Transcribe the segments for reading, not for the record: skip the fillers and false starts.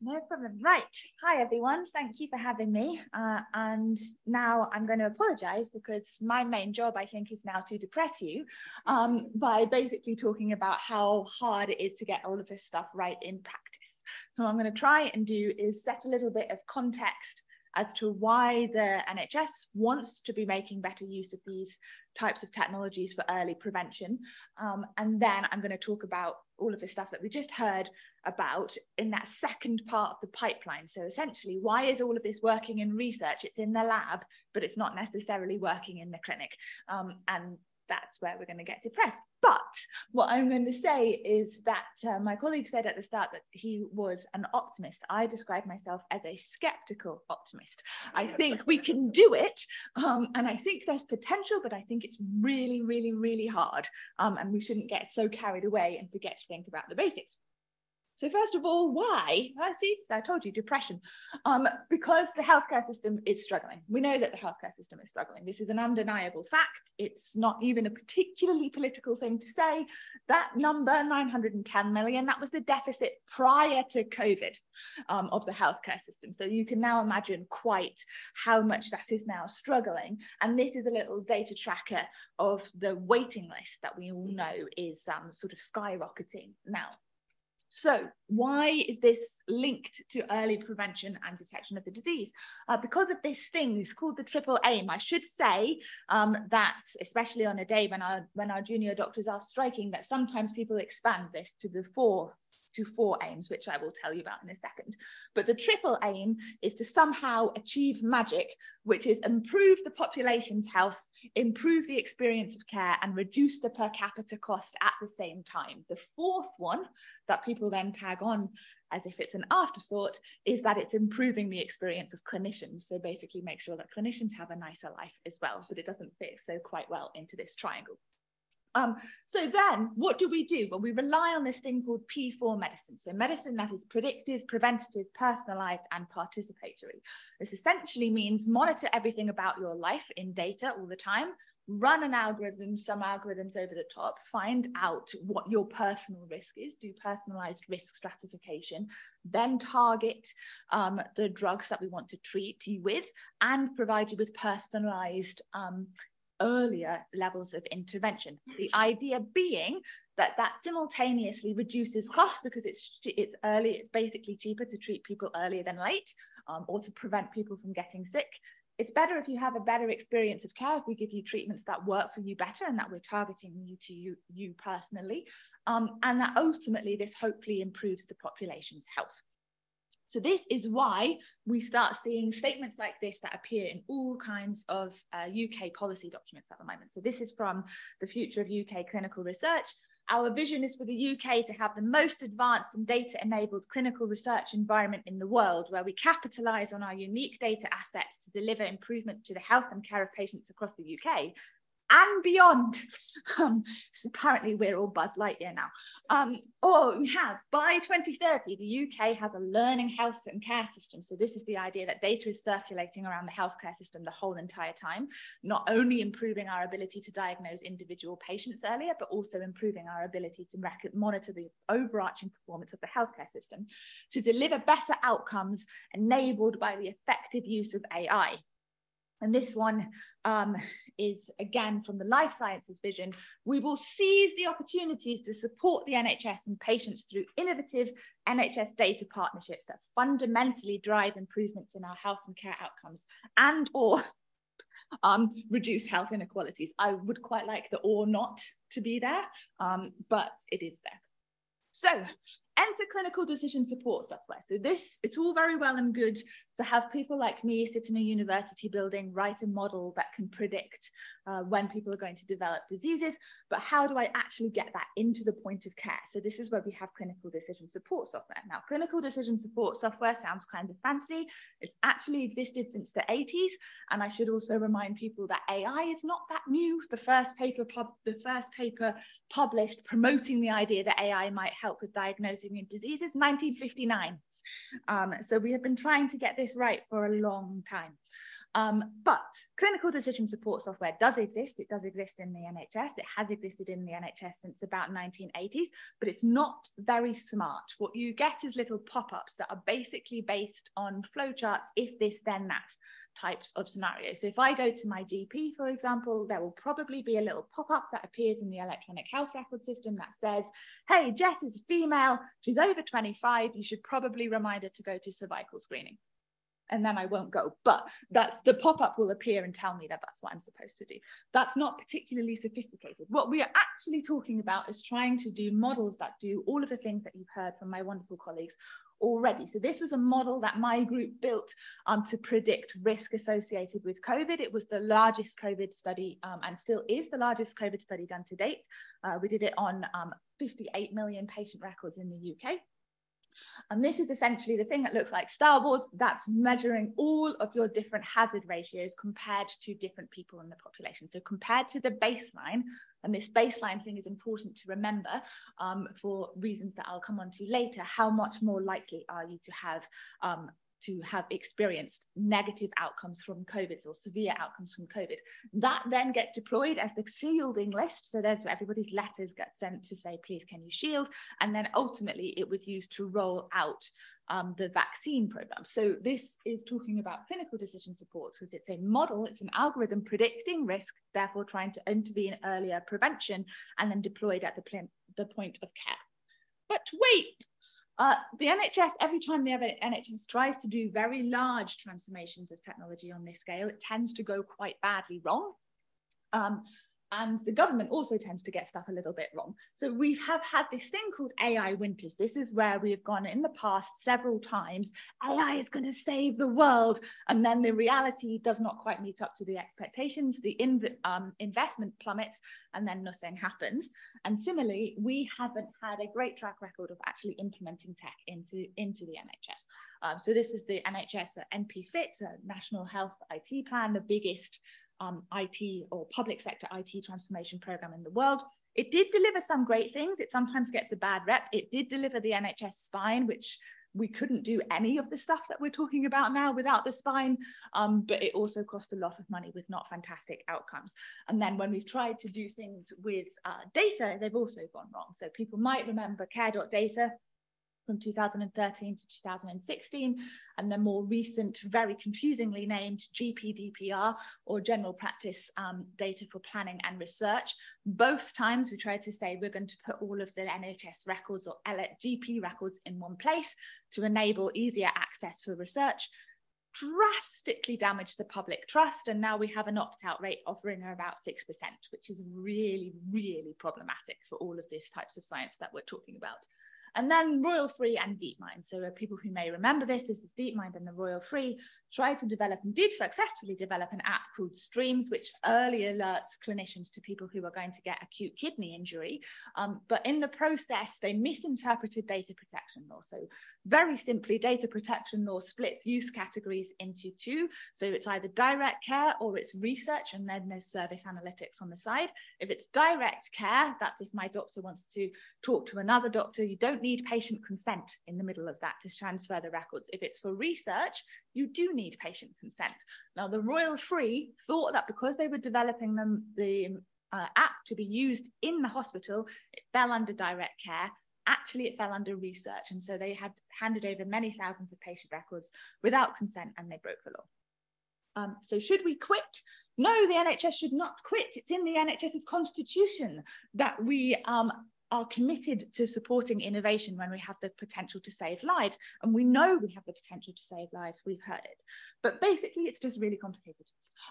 No problem. Right. Hi, everyone. Thank you for having me. And now I'm going to apologize because my main job, I think, is now to depress you by basically talking about how hard it is to get all of this stuff right in practice. So what I'm going to try and do is set a little bit of context as to why the NHS wants to be making better use of these types of technologies for early prevention. And then I'm going to talk about all of the stuff that we just heard about in that second part of the pipeline. So essentially, why is all of this working in research? It's in the lab, but it's not necessarily working in the clinic. And that's where we're going to get depressed. But what I'm going to say is that my colleague said at the start that he was an optimist. I describe myself as a skeptical optimist. I think we can do it. And I think there's potential, but I think it's really, really, really hard. And we shouldn't get so carried away and forget to think about the basics. So first of all, why? See, I told you, depression. Because the healthcare system is struggling. We know that the healthcare system is struggling. This is an undeniable fact. It's not even a particularly political thing to say. That number, 910 million, that was the deficit prior to COVID of the healthcare system. So you can now imagine quite how much that is now struggling. And this is a little data tracker of the waiting list that we all know is sort of skyrocketing now. So why is this linked to early prevention and detection of the disease? Because of this thing, it's called the triple aim. I should say that, especially on a day when our junior doctors are striking, that sometimes people expand this to the four aims, which I will tell you about in a second. But the triple aim is to somehow achieve magic, which is improve the population's health, improve the experience of care, and reduce the per capita cost at the same time. The fourth one that people then tag on as if it's an afterthought is that it's improving the experience of clinicians. So basically make sure that clinicians have a nicer life as well, but it doesn't fit so quite well into this triangle. So then what do we do? Well, we rely on this thing called P4 medicine. So medicine that is predictive, preventative, personalized, and participatory. This essentially means monitor everything about your life in data all the time, run an algorithm, some algorithms over the top, find out what your personal risk is, do personalized risk stratification, then target the drugs that we want to treat you with, and provide you with personalized earlier levels of intervention. The idea being that simultaneously reduces cost because it's early, it's basically cheaper to treat people earlier than late, or to prevent people from getting sick. It's better if you have a better experience of care, if we give you treatments that work for you better and that we're targeting you personally, and that ultimately this hopefully improves the population's health. So this is why we start seeing statements like this that appear in all kinds of UK policy documents at the moment. So this is from the Future of UK Clinical Research. Our vision is for the UK to have the most advanced and data-enabled clinical research environment in the world, where we capitalise on our unique data assets to deliver improvements to the health and care of patients across the UK and beyond. So apparently we're all Buzz Lightyear now. Or we have, by 2030, the UK has a learning health and care system. So this is the idea that data is circulating around the healthcare system the whole entire time, not only improving our ability to diagnose individual patients earlier, but also improving our ability to monitor the overarching performance of the healthcare system to deliver better outcomes enabled by the effective use of AI. And this one is, again, from the life sciences vision. We will seize the opportunities to support the NHS and patients through innovative NHS data partnerships that fundamentally drive improvements in our health and care outcomes and or reduce health inequalities. I would quite like the or not to be there, but it is there. So enter clinical decision support software. So this, it's all very well and good to have people like me sit in a university building, write a model that can predict when people are going to develop diseases, but how do I actually get that into the point of care? So this is where we have clinical decision support software. Now, clinical decision support software sounds kind of fancy. It's actually existed since the 80s. And I should also remind people that AI is not that new. The first paper published promoting the idea that AI might help with diagnosing diseases, 1959. So we have been trying to get this right for a long time. But clinical decision support software does exist. It does exist in the NHS. It has existed in the NHS since about 1980s, but it's not very smart. What you get is little pop-ups that are basically based on flowcharts, if this, then that types of scenarios. So if I go to my GP, for example, there will probably be a little pop-up that appears in the electronic health record system that says, hey, Jess is female, she's over 25, you should probably remind her to go to cervical screening. And then I won't go, but that's the pop-up will appear and tell me that that's what I'm supposed to do. That's not particularly sophisticated. What we are actually talking about is trying to do models that do all of the things that you've heard from my wonderful colleagues already. So this was a model that my group built to predict risk associated with COVID. It was the largest COVID study and still is the largest COVID study done to date. We did it on 58 million patient records in the UK. And this is essentially the thing that looks like Star Wars. That's measuring all of your different hazard ratios compared to different people in the population. So compared to the baseline, and this baseline thing is important to remember for reasons that I'll come on to later, how much more likely are you to have experienced negative outcomes from COVID or severe outcomes from COVID. That then get deployed as the shielding list. So there's everybody's letters get sent to say, please, can you shield? And then ultimately it was used to roll out the vaccine program. So this is talking about clinical decision support because it's a model, it's an algorithm predicting risk, therefore trying to intervene earlier, prevention, and then deployed at the point of care. But wait, the NHS, every time the NHS tries to do very large transformations of technology on this scale, it tends to go quite badly wrong. And the government also tends to get stuff a little bit wrong. So we have had this thing called AI winters. This is where we have gone in the past several times, AI is going to save the world. And then the reality does not quite meet up to the expectations. The investment plummets and then nothing happens. And similarly, we haven't had a great track record of actually implementing tech into the NHS. So this is the NHS NPFIT, National Health IT Plan, the biggest IT or public sector IT transformation program in the world. It did deliver some great things. It sometimes gets a bad rep. It did deliver the NHS spine, which we couldn't do any of the stuff that we're talking about now without the spine, but it also cost a lot of money with not fantastic outcomes. And then when we've tried to do things with data, they've also gone wrong. So people might remember care.data from 2013 to 2016, and the more recent, very confusingly named GPDPR, or General Practice Data for Planning and Research. Both times we tried to say we're going to put all of the NHS records or GP records in one place to enable easier access for research. Drastically damaged the public trust, and now we have an opt-out rate offering about 6%, which is really, really problematic for all of these types of science that we're talking about. And then Royal Free and DeepMind. So people who may remember this is DeepMind and the Royal Free tried to develop and did successfully develop an app called Streams, which early alerts clinicians to people who are going to get acute kidney injury. But in the process, they misinterpreted data protection law. So very simply, data protection law splits use categories into two. So it's either direct care or it's research, and then there's service analytics on the side. If it's direct care, that's if my doctor wants to talk to another doctor, you don't need patient consent in the middle of that to transfer the records. If it's for research, you do need patient consent. Now, the Royal Free thought that because they were developing the app to be used in the hospital, it fell under direct care. Actually, it fell under research. And so they had handed over many thousands of patient records without consent, and they broke the law. So should we quit? No, the NHS should not quit. It's in the NHS's constitution that we are committed to supporting innovation when we have the potential to save lives. And we know we have the potential to save lives, we've heard it. But basically, it's just really complicated.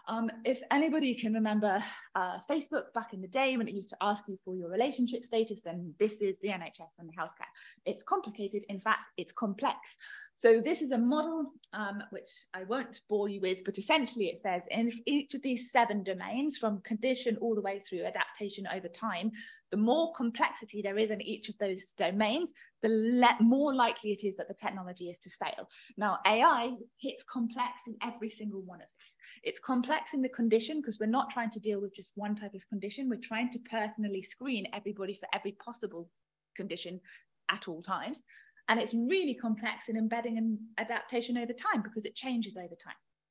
If anybody can remember Facebook back in the day when it used to ask you for your relationship status, then this is the NHS and the healthcare. It's complicated. In fact, it's complex. So this is a model, which I won't bore you with, but essentially it says in each of these 7 domains, from condition all the way through adaptation over time, the more complexity there is in each of those domains, the more likely it is that the technology is to fail. Now, AI hits complex in every single one of these. It's complex in the condition because we're not trying to deal with just one type of condition. We're trying to personally screen everybody for every possible condition at all times. And it's really complex in embedding and adaptation over time because it changes over time.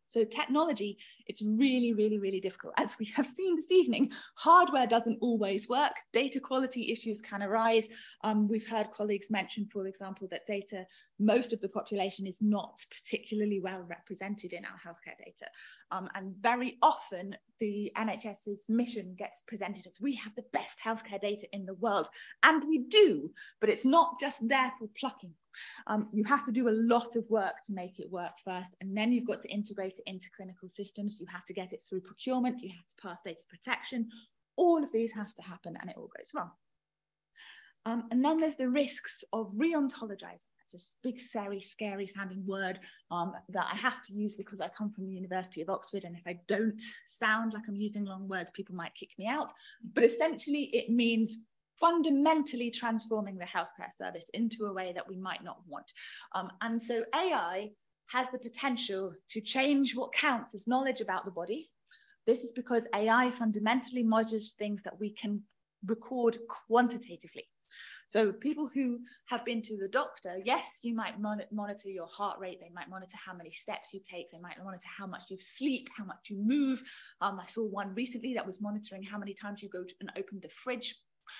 So technology, it's really, really, really difficult. As we have seen this evening, hardware doesn't always work. Data quality issues can arise. We've heard colleagues mention, for example, that most of the population is not particularly well represented in our healthcare data. And very often the NHS's mission gets presented as we have the best healthcare data in the world. And we do, but it's not just there for plucking. You have to do a lot of work to make it work first, and then you've got to integrate it into clinical systems. You have to get it through procurement, you have to pass data protection. All of these have to happen, and it all goes wrong. And then there's the risks of re-ontologizing. It's a big, scary sounding word that I have to use because I come from the University of Oxford, and if I don't sound like I'm using long words, people might kick me out. But essentially it means fundamentally transforming the healthcare service into a way that we might not want. And so AI has the potential to change what counts as knowledge about the body. This is because AI fundamentally measures things that we can record quantitatively. So people who have been to the doctor, yes, you might monitor your heart rate, they might monitor how many steps you take, they might monitor how much you sleep, how much you move. I saw one recently that was monitoring how many times you go and open the fridge.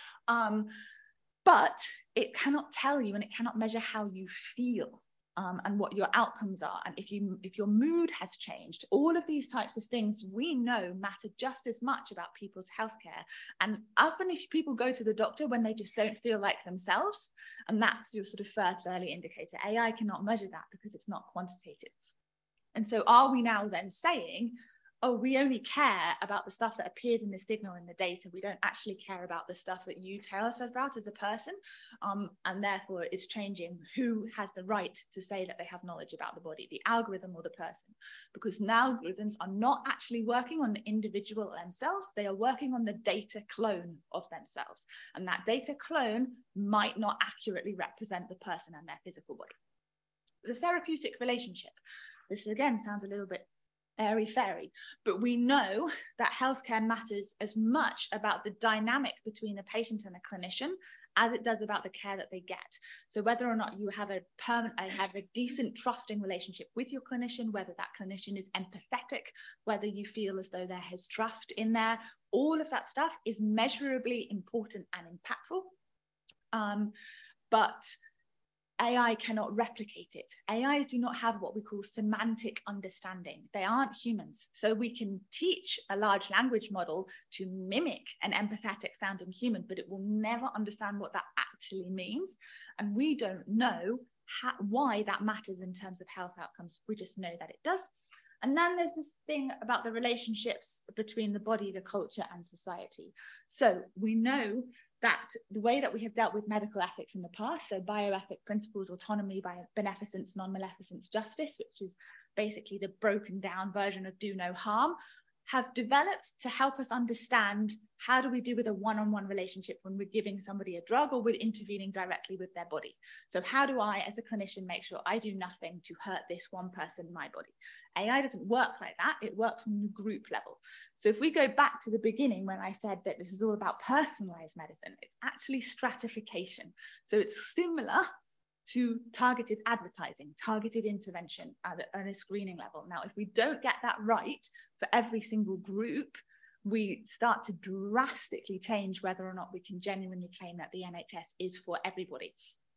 But it cannot tell you, and it cannot measure how you feel and what your outcomes are. And if your mood has changed, all of these types of things we know matter just as much about people's healthcare. And often if people go to the doctor when they just don't feel like themselves, and that's your sort of first early indicator, AI cannot measure that because it's not quantitative. And so are we now then saying, oh, we only care about the stuff that appears in the signal in the data. We don't actually care about the stuff that you tell us about as a person. And therefore it's changing who has the right to say that they have knowledge about the body, the algorithm or the person. Because now algorithms are not actually working on the individual themselves. They are working on the data clone of themselves. And that data clone might not accurately represent the person and their physical body. The therapeutic relationship. This again sounds a little bit airy-fairy, but we know that healthcare matters as much about the dynamic between a patient and a clinician as it does about the care that they get. So whether or not you have a decent, trusting relationship with your clinician, whether that clinician is empathetic, whether you feel as though there is trust in there, all of that stuff is measurably important and impactful. But AI cannot replicate it. AIs do not have what we call semantic understanding. They aren't humans. So we can teach a large language model to mimic an empathetic sounding human, but it will never understand what that actually means. And we don't know why that matters in terms of health outcomes. We just know that it does. And then there's this thing about the relationships between the body, the culture, and society. So we know that the way that we have dealt with medical ethics in the past, so bioethic principles, autonomy, beneficence, non-maleficence, justice, which is basically the broken down version of do no harm, have developed to help us understand how do we deal with a one-on-one relationship when we're giving somebody a drug or we're intervening directly with their body. So how do I, as a clinician, make sure I do nothing to hurt this one person, my body? AI doesn't work like that. It works on the group level. So if we go back to the beginning when I said that this is all about personalized medicine, it's actually stratification. So it's similar to targeted advertising, targeted intervention at a screening level. Now, if we don't get that right for every single group, we start to drastically change whether or not we can genuinely claim that the NHS is for everybody.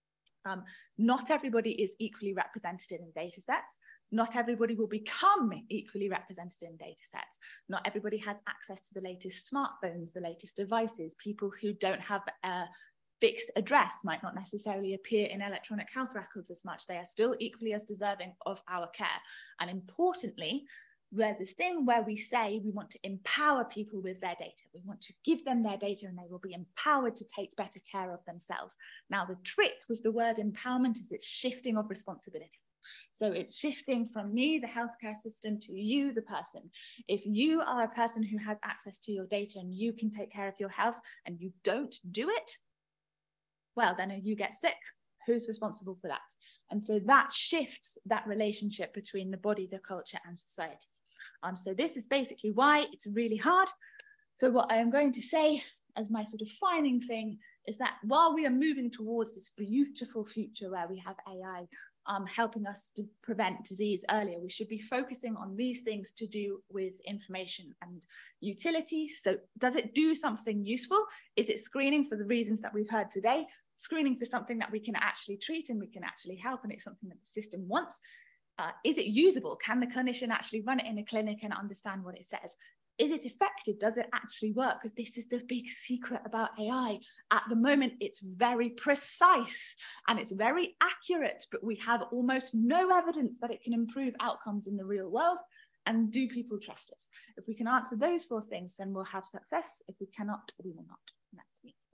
Not everybody is equally represented in data sets. Not everybody will become equally represented in data sets. Not everybody has access to the latest smartphones, the latest devices. People who don't have a fixed address might not necessarily appear in electronic health records as much. They are still equally as deserving of our care. And importantly, there's this thing where we say we want to empower people with their data. We want to give them their data and they will be empowered to take better care of themselves. Now, the trick with the word empowerment is it's shifting of responsibility. So it's shifting from me, the healthcare system, to you, the person. If you are a person who has access to your data and you can take care of your health and you don't do it, well, then you get sick. Who's responsible for that? And so that shifts that relationship between the body, the culture, and society. So this is basically why it's really hard. So what I am going to say as my sort of final thing is that while we are moving towards this beautiful future where we have AI helping us to prevent disease earlier. We should be focusing on these things to do with information and utility. So does it do something useful? Is it screening for the reasons that we've heard today? Screening for something that we can actually treat and we can actually help, and it's something that the system wants? Is it usable? Can the clinician actually run it in a clinic and understand what it says? Is it effective? Does it actually work? Because this is the big secret about AI. At the moment, it's very precise and it's very accurate, but we have almost no evidence that it can improve outcomes in the real world. And do people trust it? If we can answer those 4 things, then we'll have success. If we cannot, we will not. And that's me.